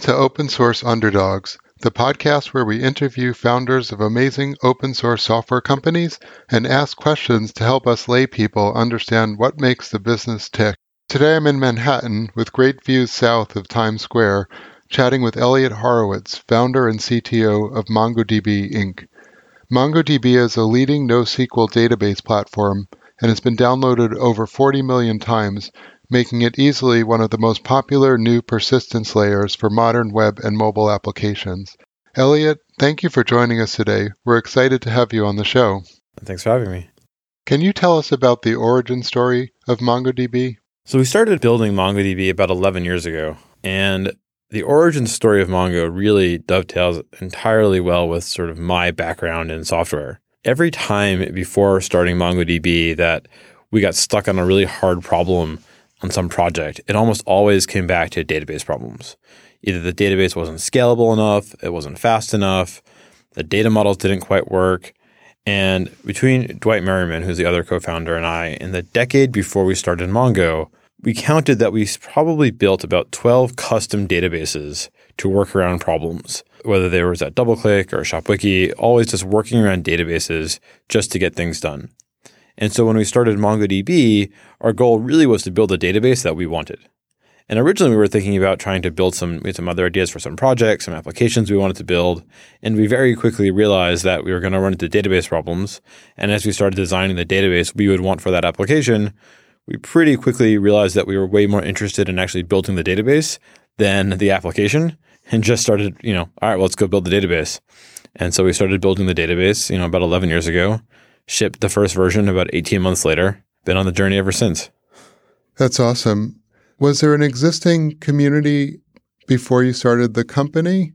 to Open Source Underdogs, the podcast where we interview founders of amazing open source software companies and ask questions to help us lay people understand what makes the business tick. Today I'm in Manhattan with great views south of Times Square, chatting with Elliot Horowitz, founder and CTO of MongoDB, Inc. MongoDB is a leading NoSQL database platform and has been downloaded over 40 million times, making it easily one of the most popular new persistence layers for modern web and mobile applications. Elliot, thank you for joining us today. We're excited to have you on the show. Thanks for having me. Can you tell us about the origin story of MongoDB? So we started building MongoDB about 11 years ago, and the origin story of Mongo really dovetails entirely well with sort of my background in software. Every time before starting MongoDB that we got stuck on a really hard problem on some project, it almost always came back to database problems. Either the database wasn't scalable enough, it wasn't fast enough, the data models didn't quite work. And between Dwight Merriman, who's the other co-founder, and I, in the decade before we started Mongo, we counted that we probably built about 12 custom databases to work around problems, whether they were at DoubleClick or ShopWiki, always just working around databases just to get things done. And so when we started MongoDB, our goal really was to build a database that we wanted. And originally we were thinking about trying to build some other ideas for some projects, some applications we wanted to build. And we very quickly realized that we were going to run into database problems. And as we started designing the database we would want for that application, we pretty quickly realized that we were way more interested in actually building the database than the application, and just started, all right, well, let's go build the database. And so we started building the database, about 11 years ago. Shipped the first version about 18 months later. Been on the journey ever since. That's awesome. Was there an existing community before you started the company?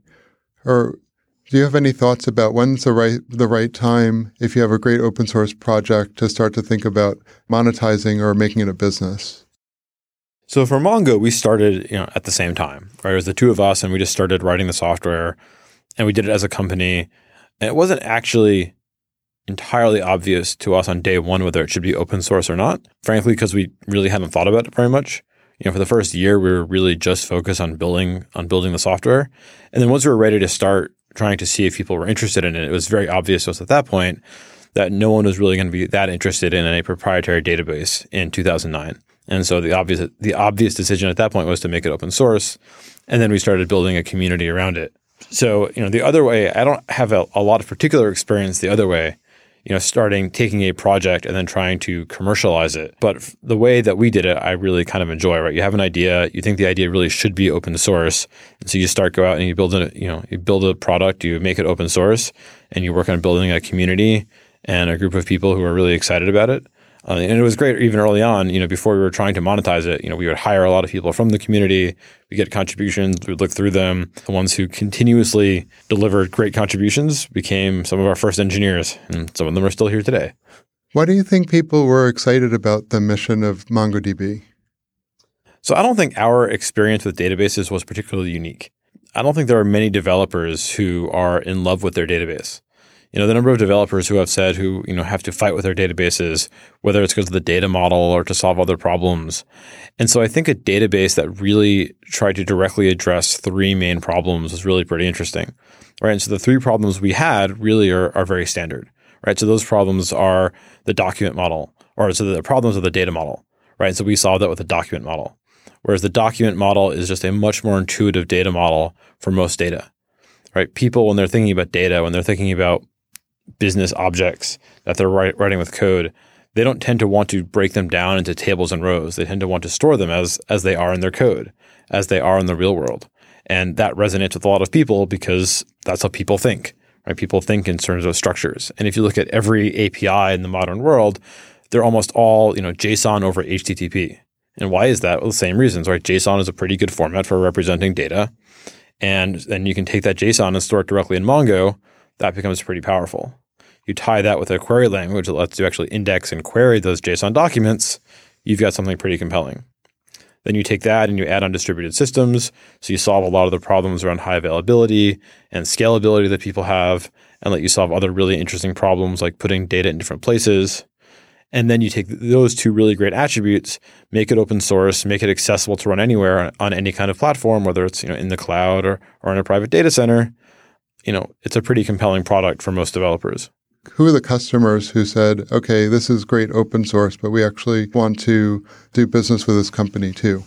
Or do you have any thoughts about when's the right time, if you have a great open source project, to start to think about monetizing or making it a business? So for Mongo, we started at the same time. Right? It was the two of us, and we just started writing the software, and we did it as a company. And it wasn't actually entirely obvious to us on day one whether it should be open source or not, frankly, because we really hadn't thought about it very much. For the first year, we were really just focused on building the software. And then once we were ready to start trying to see if people were interested in it, it was very obvious to us at that point that no one was really going to be that interested in a proprietary database in 2009. And so the obvious decision at that point was to make it open source. And then we started building a community around it. So, the other way, I don't have a lot of particular experience the other way, taking a project and then trying to commercialize it. But the way that we did it, I really kind of enjoy, right? You have an idea, you think the idea really should be open source. And so you go out and you build a product, you make it open source, and you work on building a community and a group of people who are really excited about it. And it was great even early on, before we were trying to monetize it, we would hire a lot of people from the community. We get contributions, we'd look through them. The ones who continuously delivered great contributions became some of our first engineers, and some of them are still here today. Why do you think people were excited about the mission of MongoDB? So I don't think our experience with databases was particularly unique. I don't think there are many developers who are in love with their database. The number of developers who have said who have to fight with their databases, whether it's because of the data model or to solve other problems. And so I think a database that really tried to directly address three main problems was really pretty interesting, right? And so the three problems we had really are very standard, right? So those problems are the document model, or so the problems of the data model, right? And so we solved that with the document model, whereas the document model is just a much more intuitive data model for most data, right? People, when they're thinking about data, when they're thinking about business objects that they're writing with code, they don't tend to want to break them down into tables and rows. They tend to want to store them as they are in their code, as they are in the real world. And that resonates with a lot of people because that's how people think, right? People think in terms of structures. And if you look at every API in the modern world, they're almost all, JSON over HTTP. And why is that? Well, the same reasons, right? JSON is a pretty good format for representing data. And then you can take that JSON and store it directly in Mongo. That becomes pretty powerful. You tie that with a query language that lets you actually index and query those JSON documents, you've got something pretty compelling. Then you take that and you add on distributed systems. So you solve a lot of the problems around high availability and scalability that people have, and let you solve other really interesting problems like putting data in different places. And then you take those two really great attributes, make it open source, make it accessible to run anywhere on any kind of platform, whether it's in the cloud or in a private data center. It's a pretty compelling product for most developers. Who are the customers who said, okay, this is great open source, but we actually want to do business with this company too?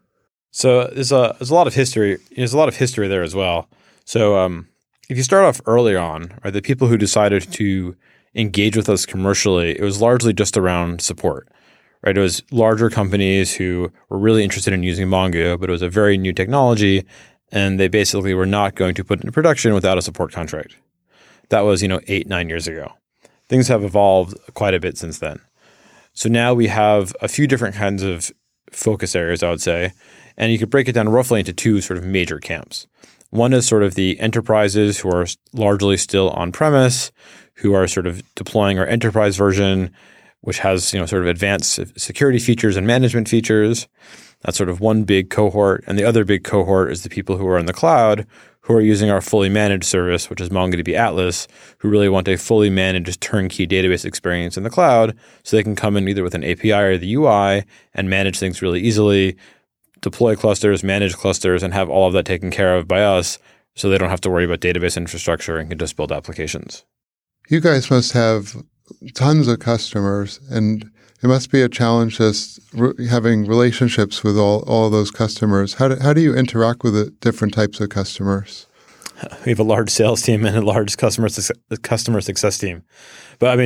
So there's a lot of history. There's a lot of history there as well. So if you start off early on, right, the people who decided to engage with us commercially, it was largely just around support. Right? It was larger companies who were really interested in using Mongo, but it was a very new technology, and they basically were not going to put it into production without a support contract. That was 8-9 years ago. Things have evolved quite a bit since then. So now we have a few different kinds of focus areas, I would say, and you could break it down roughly into two sort of major camps. One is sort of the enterprises who are largely still on-premise, who are sort of deploying our enterprise version, which has sort of advanced security features and management features. That's sort of one big cohort. And the other big cohort is the people who are in the cloud, who are using our fully managed service, which is MongoDB Atlas, who really want a fully managed turnkey database experience in the cloud, so they can come in either with an API or the UI and manage things really easily, deploy clusters, manage clusters, and have all of that taken care of by us, so they don't have to worry about database infrastructure and can just build applications. You guys must have tons of customers, and it must be a challenge just having relationships with all those customers. How do you interact with the different types of customers? We have a large sales team and a large customer success team. But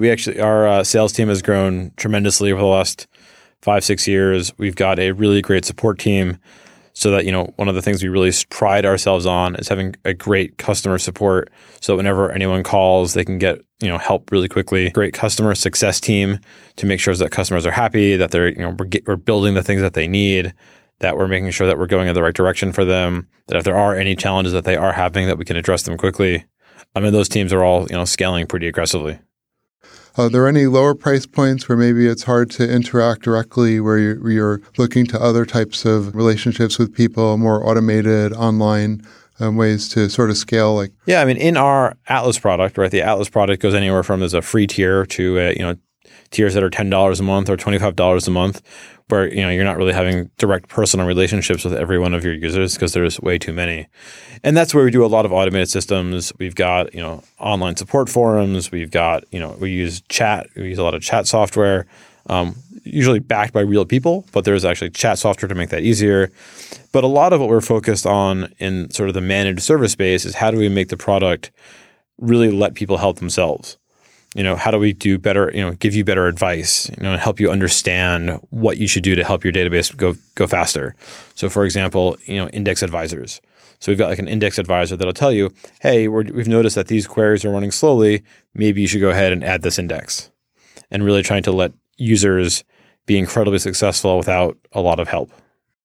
our sales team has grown tremendously over the last 5-6 years. We've got a really great support team, so that one of the things we really pride ourselves on is having a great customer support, so that whenever anyone calls, they can get help really quickly. Great customer success team to make sure that customers are happy, that they're we're building the things that they need, that we're making sure that we're going in the right direction for them, that if there are any challenges that they are having, that we can address them quickly. Those teams are all scaling pretty aggressively. Are there any lower price points where maybe it's hard to interact directly, where you're looking to other types of relationships with people, more automated online ways to sort of scale? Yeah, in our Atlas product, right, the Atlas product goes anywhere from there's a free tier to tiers that are $10 a month or $25 a month, where you're not really having direct personal relationships with every one of your users because there's way too many. And that's where we do a lot of automated systems. We've got online support forums. We've got we use chat. We use a lot of chat software, usually backed by real people, but there's actually chat software to make that easier. But a lot of what we're focused on in sort of the managed service space is how do we make the product really let people help themselves. How do we do better, give you better advice, and help you understand what you should do to help your database go faster. So for example, index advisors. So we've got an index advisor that'll tell you, hey, we've noticed that these queries are running slowly. Maybe you should go ahead and add this index, and really trying to let users be incredibly successful without a lot of help.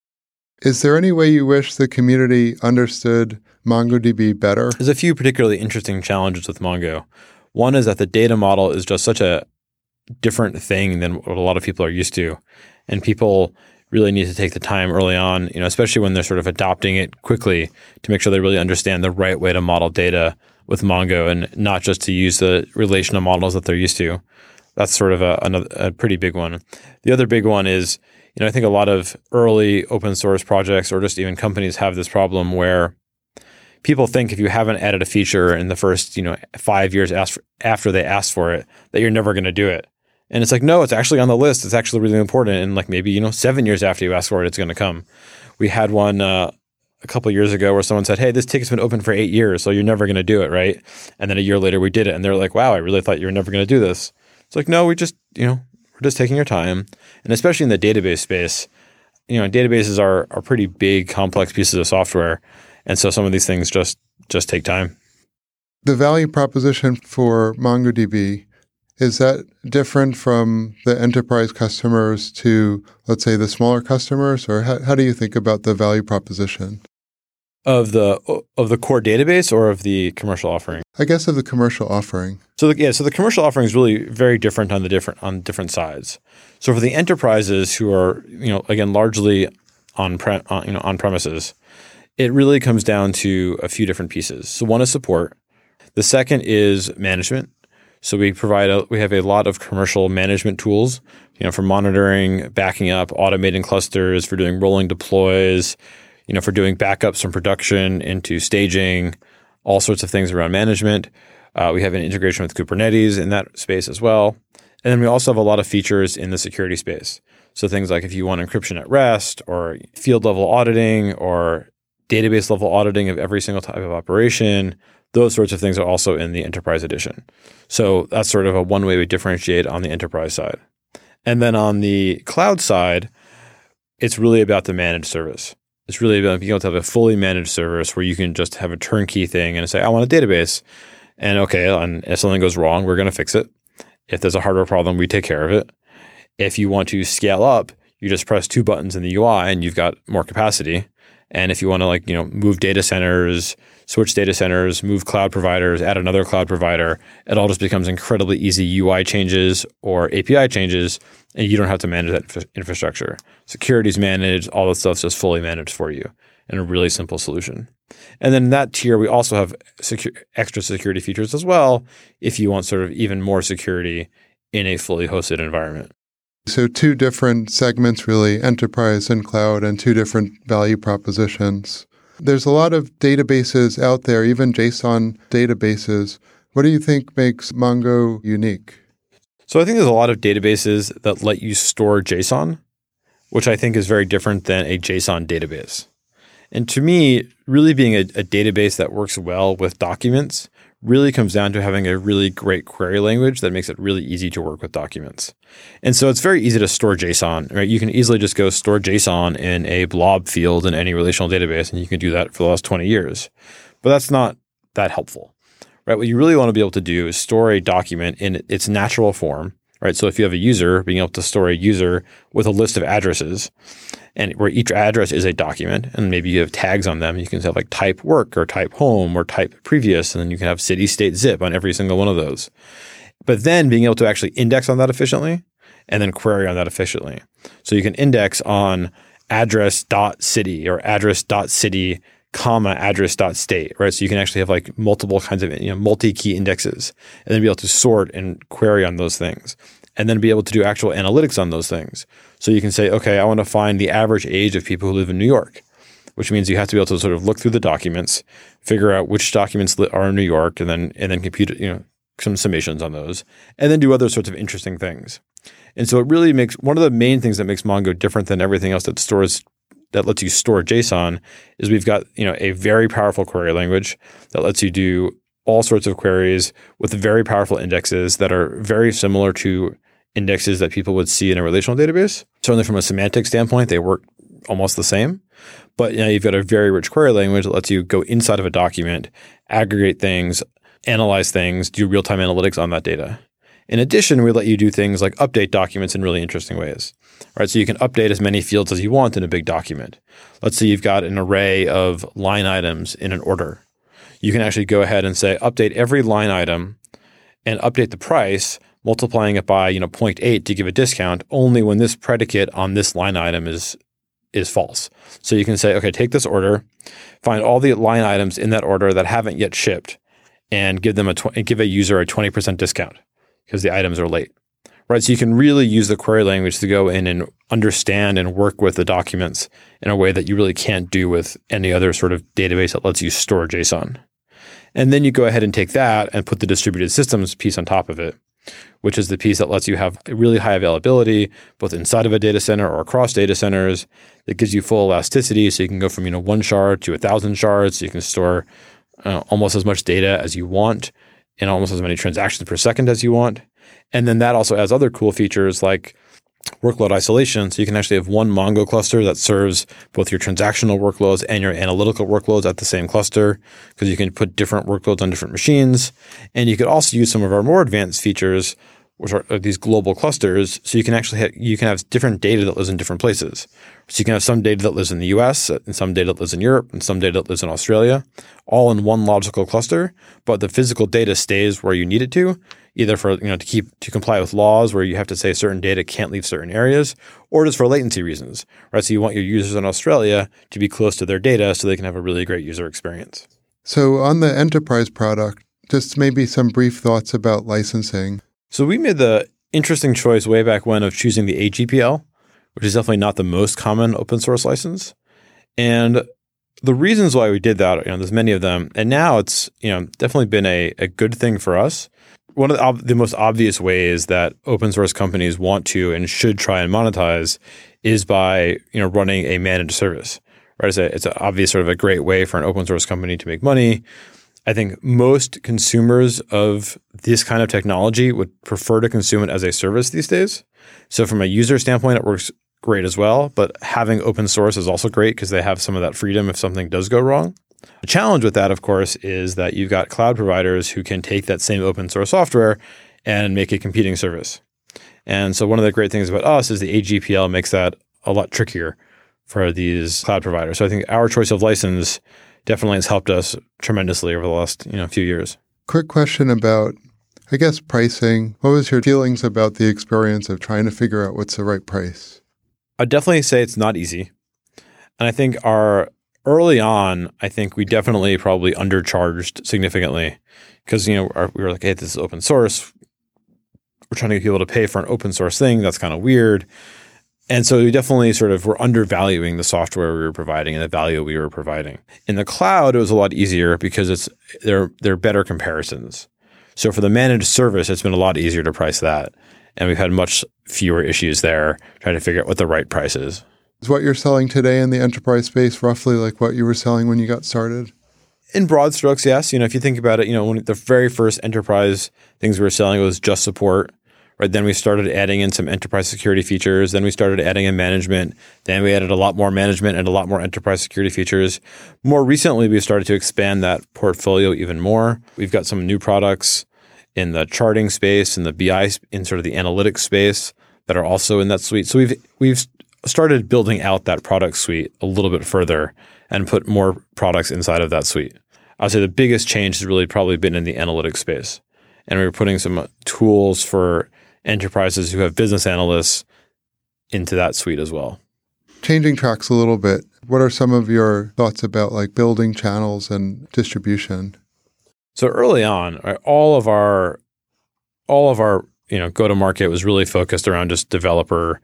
Is there any way you wish the community understood MongoDB better? There's a few particularly interesting challenges with Mongo. One is that the data model is just such a different thing than what a lot of people are used to. And people really need to take the time early on, especially when they're sort of adopting it quickly, to make sure they really understand the right way to model data with Mongo and not just to use the relational models that they're used to. That's sort of a pretty big one. The other big one is, I think a lot of early open source projects or just even companies have this problem where people think if you haven't added a feature in the first, 5 years after they asked for it, that you're never going to do it. And it's no, it's actually on the list. It's actually really important. And maybe, 7 years after you ask for it, it's going to come. We had one a couple of years ago where someone said, hey, this ticket's been open for 8 years, so you're never going to do it, right? And then a year later we did it. And they're like, wow, I really thought you were never going to do this. It's no, we just, we're just taking our time. And especially in the database space, databases are pretty big, complex pieces of software. And so some of these things just take time. The value proposition for MongoDB, is that different from the enterprise customers to, let's say, the smaller customers? Or how do you think about the value proposition? Of the core database or of the commercial offering? I guess of the commercial offering. So the commercial offering is really very different on different sides. So for the enterprises who are, again, largely on premises, it really comes down to a few different pieces. So one is support. The second is management. So we have a lot of commercial management tools, for monitoring, backing up, automating clusters, for doing rolling deploys, for doing backups from production into staging, all sorts of things around management. We have an integration with Kubernetes in that space as well. And then we also have a lot of features in the security space. So things like if you want encryption at rest or field level auditing or database level auditing of every single type of operation, those sorts of things are also in the enterprise edition. So that's sort of a one way we differentiate on the enterprise side. And then on the cloud side, it's really about the managed service. It's really about being able to have a fully managed service where you can just have a turnkey thing and say, I want a database. And if something goes wrong, we're going to fix it. If there's a hardware problem, we take care of it. If you want to scale up, you just press 2 buttons in the UI and you've got more capacity. And if you want to move data centers, switch data centers, move cloud providers, add another cloud provider, it all just becomes incredibly easy UI changes or API changes, and you don't have to manage that infrastructure. Security's managed, all that stuff's just fully managed for you in a really simple solution. And then in that tier, we also have extra security features as well if you want sort of even more security in a fully hosted environment. So 2 different segments, really, enterprise and cloud, and 2 different value propositions. There's a lot of databases out there, even JSON databases. What do you think makes Mongo unique? So I think there's a lot of databases that let you store JSON, which I think is very different than a JSON database. And to me, really being a database that works well with documents really comes down to having a really great query language that makes it really easy to work with documents. And so it's very easy to store JSON, right? You can easily just go store JSON in a blob field in any relational database, and you can do that for the last 20 years. But that's not that helpful, right? What you really want to be able to do is store a document in its natural form, right? So if you have a user, being able to store a user with a list of addresses, and where each address is a document, and maybe you have tags on them. You can have like type work or type home or type previous, and then you can have city, state, zip on every single one of those. But then being able to actually index on that efficiently and then query on that efficiently. So you can index on address.city or address.city, address.state, right? So you can actually have like multiple kinds of multi-key indexes and then be able to sort and query on those things. And then be able to do actual analytics on those things. So you can say, okay, I want to find the average age of people who live in New York, which means you have to be able to sort of look through the documents, figure out which documents are in New York, and then compute some summations on those, and then do other sorts of interesting things. And so it really makes one of the main things that makes Mongo different than everything else that lets you store JSON is we've got a very powerful query language that lets you do all sorts of queries with very powerful indexes that are very similar to indexes that people would see in a relational database. Certainly from a semantic standpoint, they work almost the same. But you've got a very rich query language that lets you go inside of a document, aggregate things, analyze things, do real-time analytics on that data. In addition, we let you do things like update documents in really interesting ways. Right? So you can update as many fields as you want in a big document. Let's say you've got an array of line items in an order. You can actually go ahead and say, update every line item and update the price, multiplying it by 0.8 to give a discount only when this predicate on this line item is false. So you can say, okay, take this order, find all the line items in that order that haven't yet shipped, and give a user a 20% discount because the items are late. Right? So you can really use the query language to go in and understand and work with the documents in a way that you really can't do with any other sort of database that lets you store JSON. And then you go ahead and take that and put the distributed systems piece on top of it, which is the piece that lets you have really high availability both inside of a data center or across data centers. That gives you full elasticity, so you can go from 1 shard to 1,000 shards. So you can store almost as much data as you want and almost as many transactions per second as you want. And then that also has other cool features like workload isolation. So you can actually have one Mongo cluster that serves both your transactional workloads and your analytical workloads at the same cluster, because you can put different workloads on different machines. And you could also use some of our more advanced features, which are these global clusters. So you can actually have different data that lives in different places. So you can have some data that lives in the US and some data that lives in Europe and some data that lives in Australia, all in one logical cluster. But the physical data stays where you need it to, either for to comply with laws where you have to say certain data can't leave certain areas, or just for latency reasons, right? So you want your users in Australia to be close to their data so they can have a really great user experience. So on the enterprise product, Just maybe some brief thoughts about licensing. So we made the interesting choice way back when of choosing the AGPL, which is definitely not the most common open source license. And the reasons why we did that, there's many of them. And now it's, definitely been a good thing for us. One of the most obvious ways that open source companies want to and should try and monetize is by, running a managed service, right? It's an obvious sort of a great way for an open source company to make money. I think most consumers of this kind of technology would prefer to consume it as a service these days. So from a user standpoint, it works great as well. But having open source is also great because they have some of that freedom if something does go wrong. The challenge with that, of course, is that you've got cloud providers who can take that same open source software and make a competing service. And so one of the great things about us is the AGPL makes that a lot trickier for these cloud providers. So I think our choice of license definitely has helped us tremendously over the last few years. Quick question about, I guess, pricing. What was your feelings about the experience of trying to figure out what's the right price? I'd definitely say it's not easy. And I think early on, I think we definitely probably undercharged significantly because, we were like, hey, this is open source. We're trying to get people to pay for an open source thing. That's kind of weird. And so we definitely sort of were undervaluing the software we were providing and the value we were providing. In the cloud, it was a lot easier because they're better comparisons. So for the managed service, it's been a lot easier to price that. And we've had much fewer issues there trying to figure out what the right price is. Is what you're selling today in the enterprise space roughly like what you were selling when you got started? In broad strokes, yes. If you think about it, when the very first enterprise things we were selling was just support. Right. Then we started adding in some enterprise security features. Then we started adding in management. Then we added a lot more management and a lot more enterprise security features. More recently, we've started to expand that portfolio even more. We've got some new products in the charting space, in the BI, in sort of the analytics space that are also in that suite. So we've started building out that product suite a little bit further and put more products inside of that suite. I'd say the biggest change has really probably been in the analytics space. And we're putting some tools for enterprises who have business analysts into that suite as well. Changing tracks a little bit, what are some of your thoughts about like building channels and distribution? So early on, right, all of our go-to-market was really focused around just developer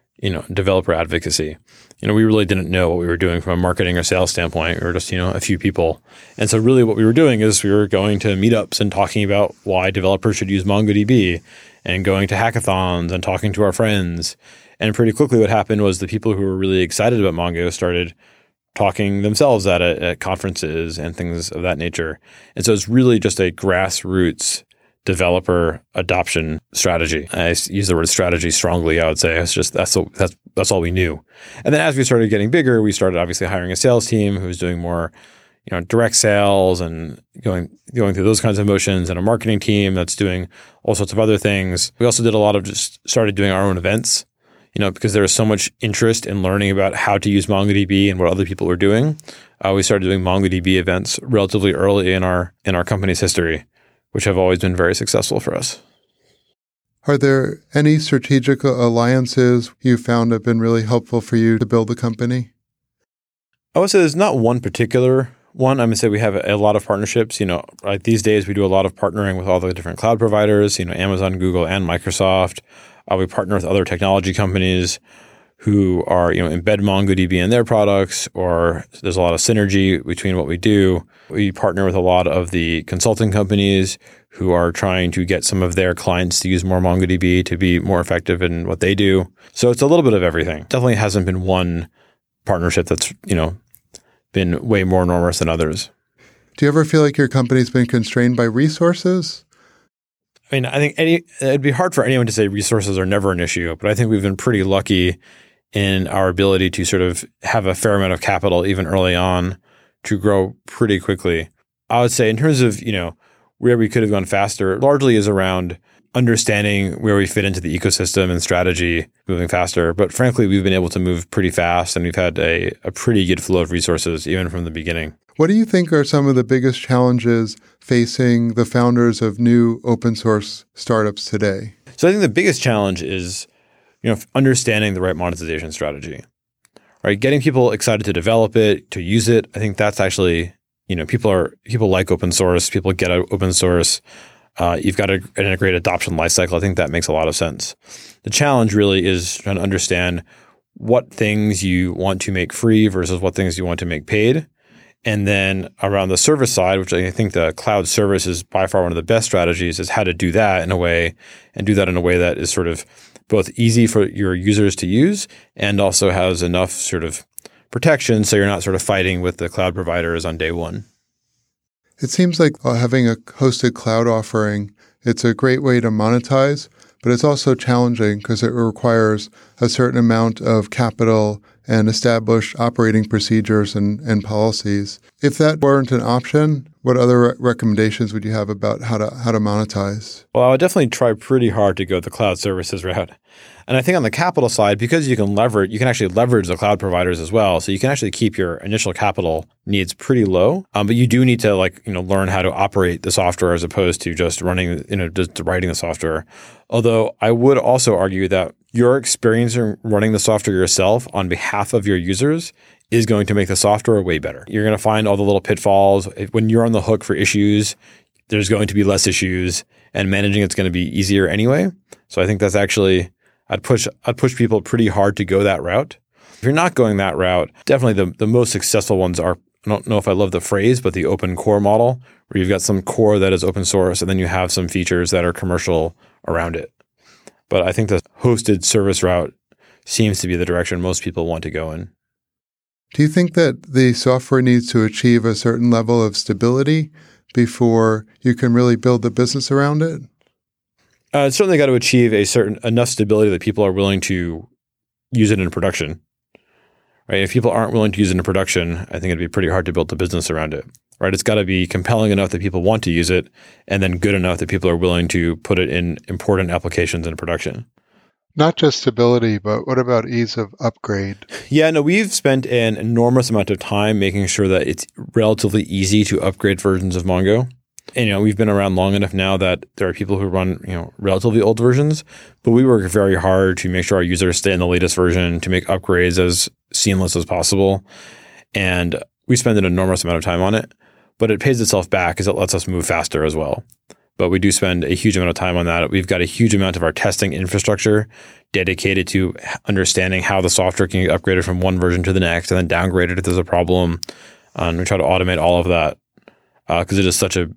advocacy. We really didn't know what we were doing from a marketing or sales standpoint. We were just, a few people. And so really what we were doing is we were going to meetups and talking about why developers should use MongoDB and going to hackathons and talking to our friends. And pretty quickly what happened was the people who were really excited about Mongo started talking themselves at conferences and things of that nature. And so it's really just a grassroots developer adoption strategy. I use the word strategy strongly. I would say it's just that's all we knew. And then as we started getting bigger, we started obviously hiring a sales team who was doing more, direct sales and going through those kinds of motions, and a marketing team that's doing all sorts of other things. We also did a lot of just started doing our own events, because there was so much interest in learning about how to use MongoDB and what other people were doing. We started doing MongoDB events relatively early in our company's history, which have always been very successful for us. Are there any strategic alliances you found have been really helpful for you to build the company? I would say there's not one particular one. I'm going to say we have a lot of partnerships. Like these days we do a lot of partnering with all the different cloud providers, Amazon, Google, and Microsoft. We partner with other technology companies who are, embed MongoDB in their products, or there's a lot of synergy between what we do. We partner with a lot of the consulting companies who are trying to get some of their clients to use more MongoDB to be more effective in what they do. So it's a little bit of everything. Definitely hasn't been one partnership that's, been way more enormous than others. Do you ever feel like your company's been constrained by resources? I mean, I think it'd be hard for anyone to say resources are never an issue, but I think we've been pretty lucky in our ability to sort of have a fair amount of capital even early on to grow pretty quickly. I would say in terms of, where we could have gone faster, largely is around understanding where we fit into the ecosystem and strategy moving faster. But frankly, we've been able to move pretty fast, and we've had a pretty good flow of resources even from the beginning. What do you think are some of the biggest challenges facing the founders of new open source startups today? So I think the biggest challenge is, understanding the right monetization strategy, right? Getting people excited to develop it, to use it. I think that's actually people like open source. People get open source. You've got an integrated adoption lifecycle. I think that makes a lot of sense. The challenge really is trying to understand what things you want to make free versus what things you want to make paid. And then around the service side, which I think the cloud service is by far one of the best strategies, is how to do that in a way that is sort of both easy for your users to use and also has enough sort of protection so you're not sort of fighting with the cloud providers on day one. It seems like having a hosted cloud offering, it's a great way to monetize, but it's also challenging because it requires a certain amount of capital and established operating procedures and policies. If that weren't an option, what other recommendations would you have about how to monetize? Well, I would definitely try pretty hard to go the cloud services route. And I think on the capital side, because you can actually leverage the cloud providers as well. So you can actually keep your initial capital needs pretty low. But you do need to learn how to operate the software as opposed to just running, just writing the software. Although I would also argue that your experience in running the software yourself on behalf of your users is going to make the software way better. You're going to find all the little pitfalls. When you're on the hook for issues, there's going to be less issues and managing it's going to be easier anyway. So I think that's actually, I'd push people pretty hard to go that route. If you're not going that route, definitely the most successful ones are, I don't know if I love the phrase, but the open core model, where you've got some core that is open source and then you have some features that are commercial around it. But I think the hosted service route seems to be the direction most people want to go in. Do you think that the software needs to achieve a certain level of stability before you can really build the business around it? It's certainly got to achieve enough stability that people are willing to use it in production. Right? If people aren't willing to use it in production, I think it'd be pretty hard to build the business around it. Right? It's got to be compelling enough that people want to use it, and then good enough that people are willing to put it in important applications in production. Not just stability, but what about ease of upgrade? Yeah, no, we've spent an enormous amount of time making sure that it's relatively easy to upgrade versions of Mongo. And, we've been around long enough now that there are people who run, relatively old versions, but we work very hard to make sure our users stay in the latest version, to make upgrades as seamless as possible. And we spend an enormous amount of time on it, but it pays itself back because it lets us move faster as well. But we do spend a huge amount of time on that. We've got a huge amount of our testing infrastructure dedicated to understanding how the software can get upgraded from one version to the next and then downgraded if there's a problem. And we try to automate all of that because it is such a,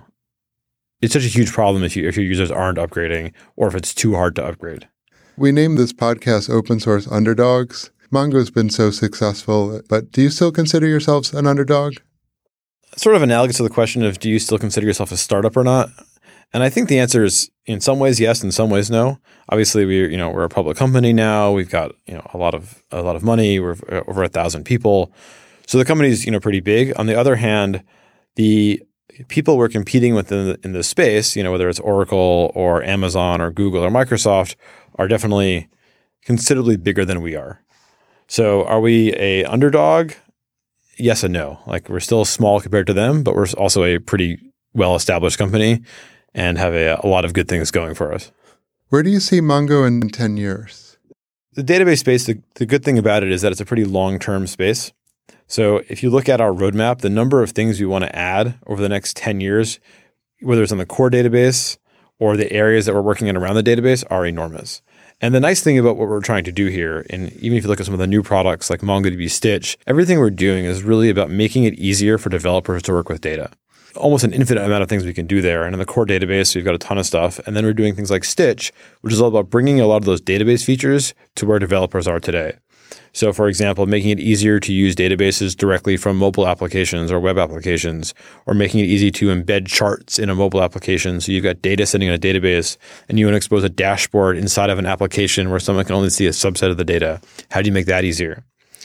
it's such a huge problem if your users aren't upgrading or if it's too hard to upgrade. We named this podcast Open Source Underdogs. Mongo's been so successful, but do you still consider yourselves an underdog? Sort of analogous to the question of do you still consider yourself a startup or not? And I think the answer is in some ways yes, in some ways no. Obviously, we're a public company now. We've got a lot of money. We're over 1,000 people, so the company's pretty big. On the other hand, the people we're competing with in this space, whether it's Oracle or Amazon or Google or Microsoft, are definitely considerably bigger than we are. So, are we a underdog? Yes and no. We're still small compared to them, but we're also a pretty well-established company and have a lot of good things going for us. Where do you see Mongo in 10 years? The database space, the good thing about it is that it's a pretty long-term space. So if you look at our roadmap, the number of things we want to add over the next 10 years, whether it's on the core database or the areas that we're working in around the database, are enormous. And the nice thing about what we're trying to do here, and even if you look at some of the new products like MongoDB Stitch, everything we're doing is really about making it easier for developers to work with data. Almost an infinite amount of things we can do there. And in the core database, we've got a ton of stuff. And then we're doing things like Stitch, which is all about bringing a lot of those database features to where developers are today. So, for example, making it easier to use databases directly from mobile applications or web applications, or making it easy to embed charts in a mobile application. So you've got data sitting in a database and you want to expose a dashboard inside of an application where someone can only see a subset of the data. How do you make that easier?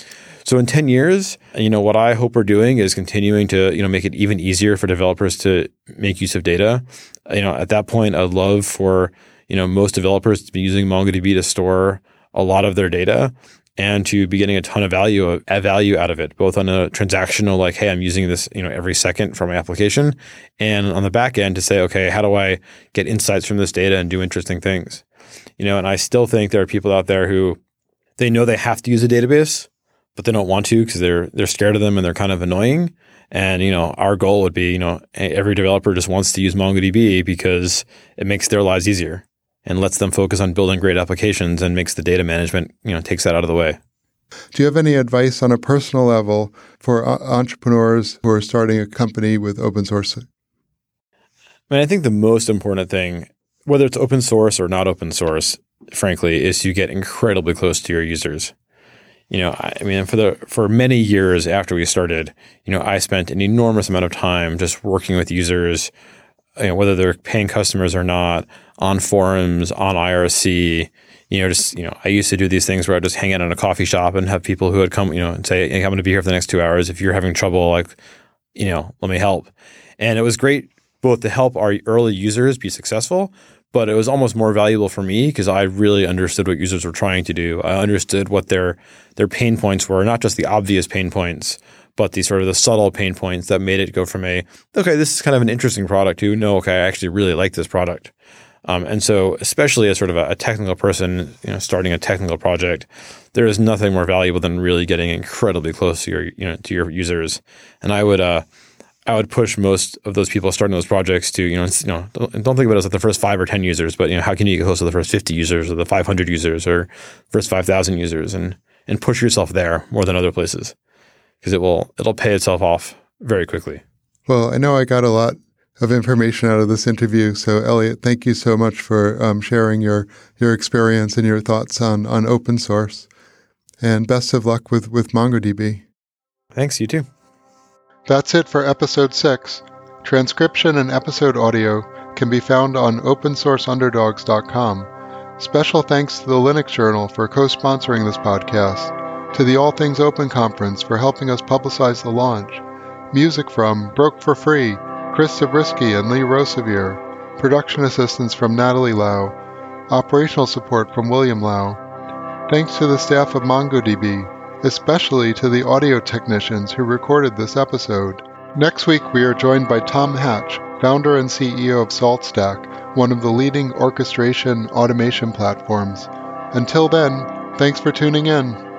So in 10 years, what I hope we're doing is continuing to, make it even easier for developers to make use of data. At that point, I'd love for, most developers to be using MongoDB to store a lot of their data and to be getting a ton of value out of it, both on a transactional, hey, I'm using this, every second for my application, and on the back end to say, okay, how do I get insights from this data and do interesting things? And I still think there are people out there who they know they have to use a database, but they don't want to because they're scared of them and they're kind of annoying. And, our goal would be, every developer just wants to use MongoDB because it makes their lives easier and lets them focus on building great applications and makes the data management, takes that out of the way. Do you have any advice on a personal level for entrepreneurs who are starting a company with open source? I think the most important thing, whether it's open source or not open source, frankly, is to get incredibly close to your users. For many years after we started, I spent an enormous amount of time just working with users, whether they're paying customers or not, on forums, on IRC. I used to do these things where I'd just hang out in a coffee shop and have people who would come, and say, hey, I'm going to be here for the next 2 hours. If you're having trouble, let me help. And it was great both to help our early users be successful, but it was almost more valuable for me because I really understood what users were trying to do. I understood what their pain points were, not just the obvious pain points, but the sort of the subtle pain points that made it go from okay, this is kind of an interesting product to no, okay, I actually really like this product. And so especially as sort of a technical person, starting a technical project, there is nothing more valuable than really getting incredibly close to your users. And I would push most of those people starting those projects to, don't think about it as the first 5 or 10 users, but, how can you get close to the first 50 users or the 500 users or first 5,000 users and push yourself there more than other places because it'll pay itself off very quickly. Well, I know I got a lot of information out of this interview. So Elliot, thank you so much for sharing your experience and your thoughts on open source, and best of luck with MongoDB. Thanks, you too. That's it for episode 6. Transcription and episode audio can be found on opensourceunderdogs.com. Special thanks to the Linux Journal for co-sponsoring this podcast, to the All Things Open Conference for helping us publicize the launch. Music from Broke for Free, Chris Zabriskie and Lee Rosevier. Production assistance from Natalie Lau. Operational support from William Lau. Thanks to the staff of MongoDB, especially to the audio technicians who recorded this episode. Next week, we are joined by Tom Hatch, founder and CEO of SaltStack, one of the leading orchestration automation platforms. Until then, thanks for tuning in.